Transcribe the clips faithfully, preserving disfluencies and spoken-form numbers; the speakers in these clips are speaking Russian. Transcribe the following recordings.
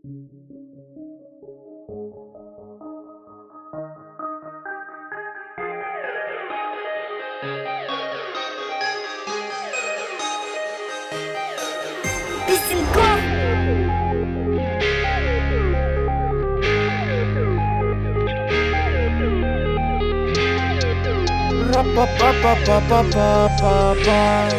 Песенков. Ра-па-па-па-па-па-па-па.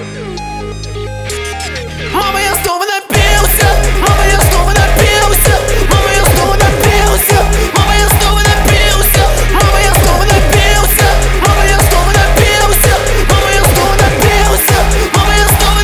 Мама, я снова напился, мама, я снова напился, мама, я снова напился, мама, я снова напился, мама, я снова напился, мама, я снова напился, мама, я снова напился, мама, я снова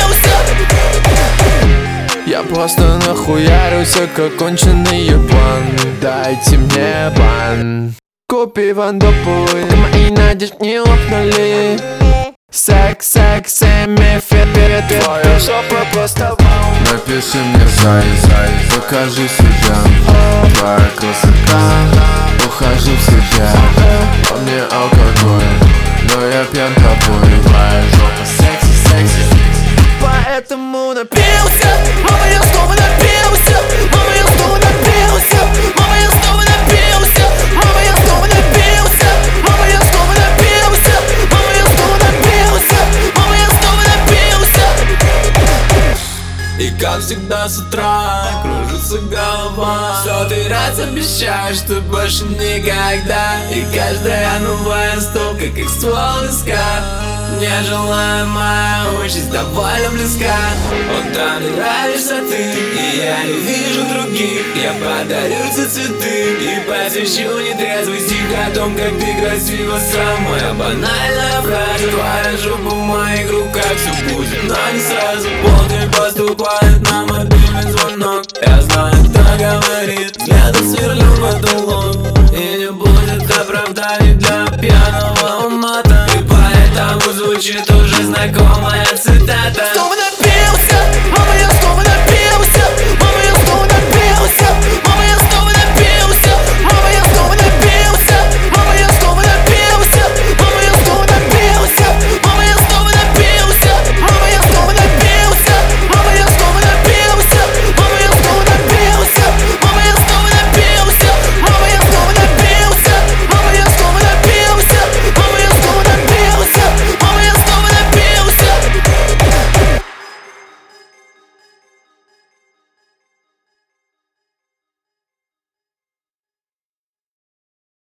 напился. Я просто нахуярился, как конченый еблан. Дайте мне бан. Купи вандопулы, мои надежды не лопнули. Секс, секс, семя, фет, твоя жопа просто вау. Напиши мне зай, зай, покажи себя. Твоя красота, ухожу в себя. По мне алкоголь, но я пьян тобой. Твоя жопа секси, секси. Поэтому напился, Мама, я снова напился, мама, я снова напился, мама, я снова напился, мама, я снова напился, мама, я снова напился, мама, я снова напился, мама, я снова напился. И как всегда с утра кружится голова. Сотый раз обещаю, что больше никогда. И каждая новая стопка, как ствол виска. Нежелаемая участь довольно близка. Утром мне нравишься ты, и я не вижу других. Я подарю тебе цветы и посвящу нетрезвый стих о том, как ты красива сам. Моя банальная фраза, твоя жопа в моих руках. Все будет, но не сразу. Полдень поступает на мобильный звонок. Я знаю, кто говорит, взглядом сверлю в потолок.